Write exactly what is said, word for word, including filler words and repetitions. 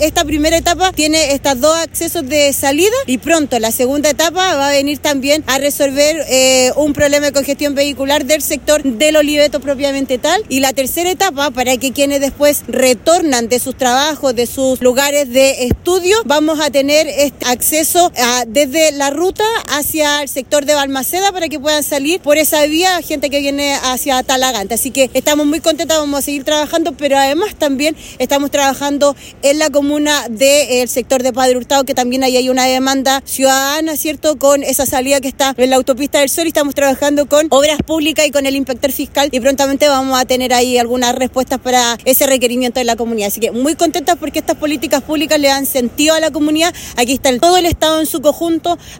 Esta primera etapa tiene estos dos accesos de salida y pronto la segunda etapa va a venir también a resolver eh, un problema de congestión vehicular del sector del Oliveto propiamente tal. Y la tercera etapa, para que quienes después retornan de sus trabajos, de sus lugares de estudio, vamos a tener este acceso a, desde la ruta hacia el sector de Balmaceda para que puedan salir por esa vía gente que viene hacia Talagante. Así que estamos muy contentos, vamos a seguir trabajando, pero además también estamos trabajando en la comuna del sector de Padre Hurtado, que también ahí hay una demanda ciudadana, ¿cierto?, con esa salida que está en la autopista del Sol, y estamos trabajando con Obras Públicas y con el inspector fiscal, y prontamente vamos a tener ahí algunas respuestas para ese requerimiento de la comunidad. Así que muy contentas porque estas políticas públicas le dan sentido a la comunidad. Aquí está el, todo el Estado en su conjunto